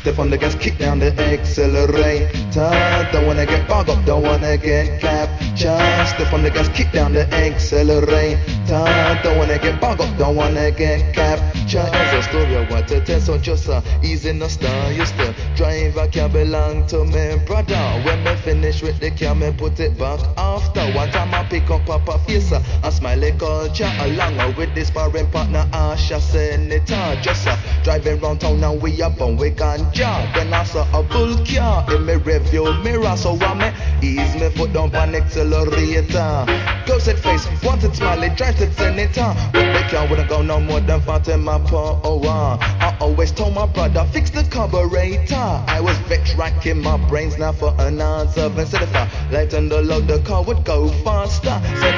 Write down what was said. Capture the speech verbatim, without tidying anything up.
Step on the gas, kick down the accelerator. Don't wanna get bogged up, don't wanna get captured. Step on the gas, kick down the accelerator. Don't wanna get bogged up, don't wanna get captured. As a story I want to tell, so just uh, easy no start. Used to drive a cab belong to me brother. When me finish with the cab, me put it back after. One time I pick up Papa face uh, and smiley culture along uh, with this sparring partner Asha Senator. Just uh, driving round town and we up on we ganja. Then I saw a bull car in me review mirror, so I me ease me foot down on accelerator. Ghost set face, wanted smiley, drive to Senator. With the car wouldn't go no more than forty my power. I always told my brother fix the carburetor. I was vexed, racking my brains now for an answer. Instead of I lighten the load, the car would go faster. Said